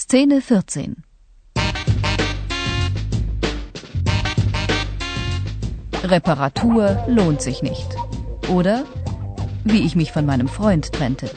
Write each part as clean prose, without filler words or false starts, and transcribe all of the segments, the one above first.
Szene 14. Reparatur lohnt sich nicht. Oder wie ich mich von meinem Freund trennte.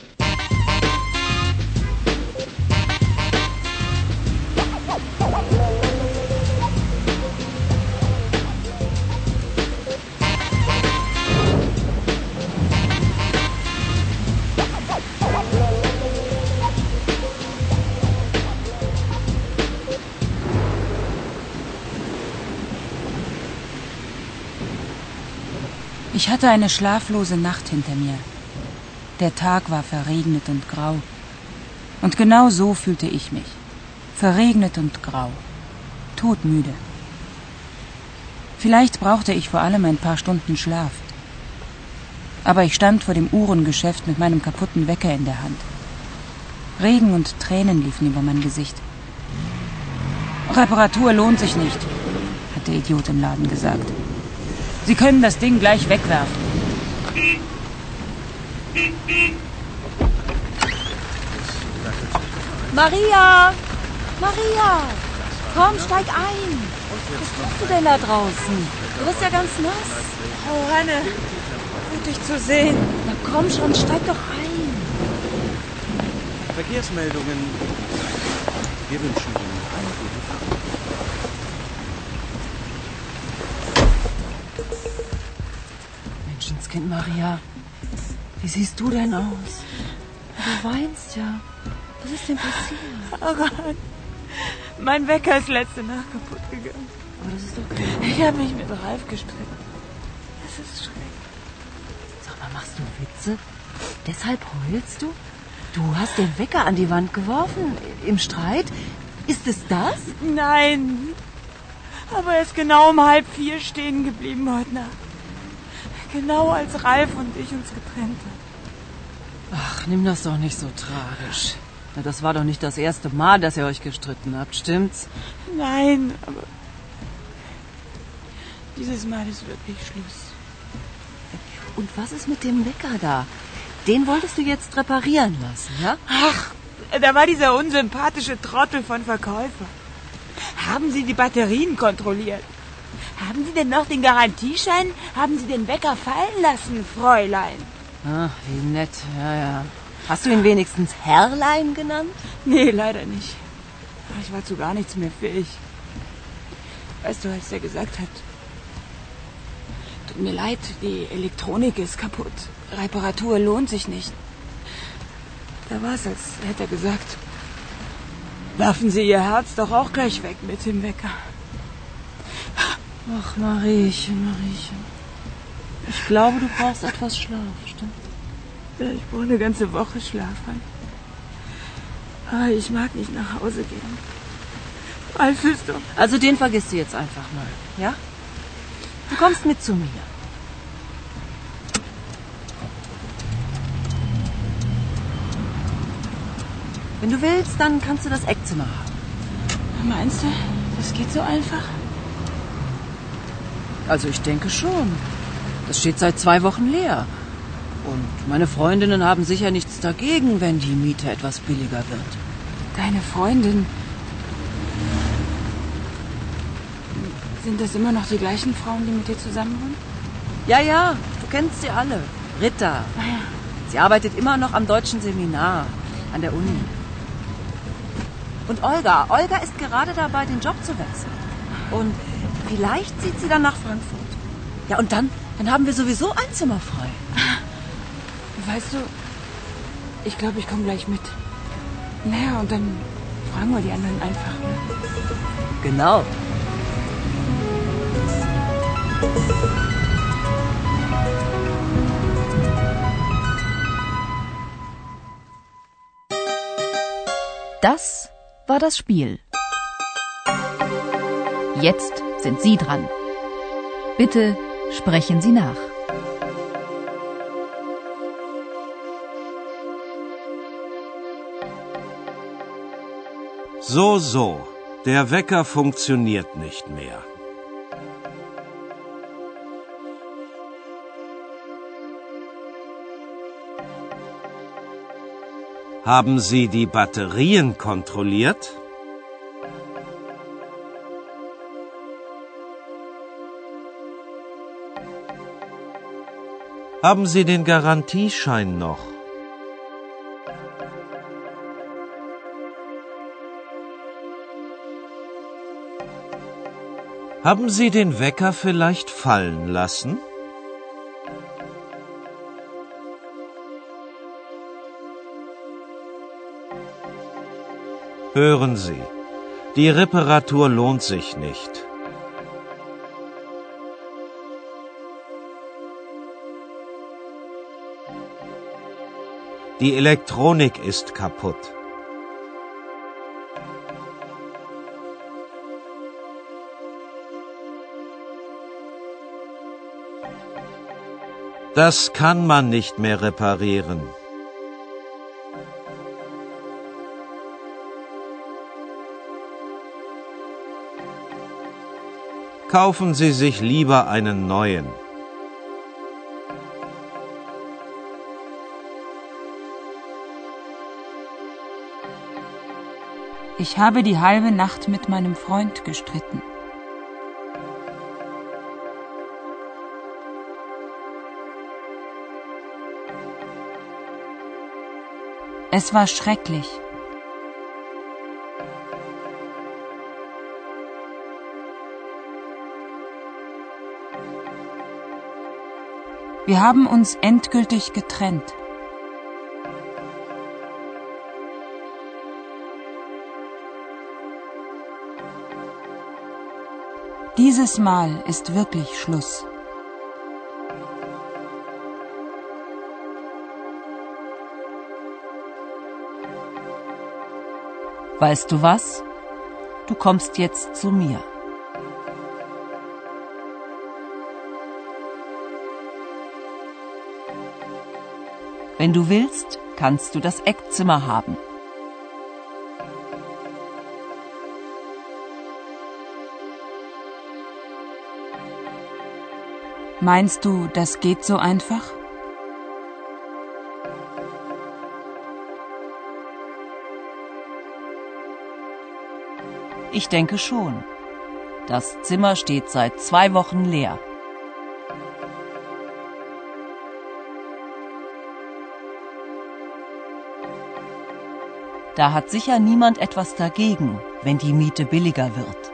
Ich hatte eine schlaflose Nacht hinter mir. Der Tag war verregnet und grau. Und genau so fühlte ich mich. Verregnet und grau. Todmüde. Vielleicht brauchte ich vor allem ein paar Stunden Schlaf. Aber ich stand vor dem Uhrengeschäft mit meinem kaputten Wecker in der Hand. Regen und Tränen liefen über mein Gesicht. Reparatur lohnt sich nicht, hat der Idiot im Laden gesagt. Sie können das Ding gleich wegwerfen. Maria! Maria! Komm, steig ein! Was tust du denn da draußen? Du bist ja ganz nass. Oh, Hanne, gut dich zu sehen. Na komm schon, steig doch ein. Verkehrsmeldungen. Wir wünschen Ihnen eine gute Fahrt. Menschenskind Maria, wie siehst du denn aus? Du weinst ja. Was ist denn passiert? Oh Gott, mein Wecker ist letzte Nacht kaputt gegangen. Aber das ist doch klar. Ich habe mich mit Ralf gestritten. Das ist schrecklich. Sag mal, machst du Witze? Deshalb heulst du? Du hast den Wecker an die Wand geworfen. Im Streit? Ist es das? Nein, aber er ist genau um 3:30 stehen geblieben heute Nacht. Genau als Ralf und ich uns getrennt haben. Ach, nimm das doch nicht so tragisch. Na, das war doch nicht das erste Mal, dass ihr euch gestritten habt, stimmt's? Nein, aber dieses Mal ist wirklich Schluss. Und was ist mit dem Wecker da? Den wolltest du jetzt reparieren lassen, ja? Ach, da war dieser unsympathische Trottel von Verkäufer. Haben Sie die Batterien kontrolliert? Haben Sie denn noch den Garantieschein? Haben Sie den Wecker fallen lassen, Fräulein? Ach, wie nett, ja. Hast du ihn wenigstens Herrlein genannt? Nee, leider nicht. Ich war zu gar nichts mehr fähig. Weißt du, als er gesagt hat, tut mir leid, die Elektronik ist kaputt. Reparatur lohnt sich nicht. Da war es, als hätte er gesagt, werfen Sie Ihr Herz doch auch gleich weg mit dem Wecker. Ach, Mariechen. Ich glaube, du brauchst etwas Schlaf, stimmt? Ja, ich brauche eine ganze Woche Schlaf. Aber ich mag nicht nach Hause gehen. Ralf ist doch... Also den vergisst du jetzt einfach mal, ja? Du kommst mit zu mir. Wenn du willst, dann kannst du das Eckzimmer haben. Meinst du, das geht so einfach? Also ich denke schon. Das steht seit 2 Wochen leer. Und meine Freundinnen haben sicher nichts dagegen, wenn die Miete etwas billiger wird. Deine Freundin? Sind das immer noch die gleichen Frauen, die mit dir zusammen wohnen? Ja, du kennst sie alle. Ritta. Ah ja. Sie arbeitet immer noch am deutschen Seminar an der Uni. Und Olga. Olga ist gerade dabei, den Job zu wechseln. Und vielleicht zieht sie dann nach Frankfurt. Ja, und dann haben wir sowieso ein Zimmer frei. Weißt du, ich glaube, ich komme gleich mit. Naja, und dann fragen wir die anderen einfach. Ne? Genau. Das war das Spiel. Jetzt sind Sie dran. Bitte sprechen Sie nach. So, der Wecker funktioniert nicht mehr. Haben Sie die Batterien kontrolliert? Haben Sie den Garantieschein noch? Haben Sie den Wecker vielleicht fallen lassen? Hören Sie, die Reparatur lohnt sich nicht. Die Elektronik ist kaputt. Das kann man nicht mehr reparieren. Kaufen Sie sich lieber einen neuen. Ich habe die halbe Nacht mit meinem Freund gestritten. Es war schrecklich. Wir haben uns endgültig getrennt. Dieses Mal ist wirklich Schluss. Weißt du was? Du kommst jetzt zu mir. Wenn du willst, kannst du das Eckzimmer haben. Meinst du, das geht so einfach? Ich denke schon. Das Zimmer steht seit 2 Wochen leer. Da hat sicher niemand etwas dagegen, wenn die Miete billiger wird.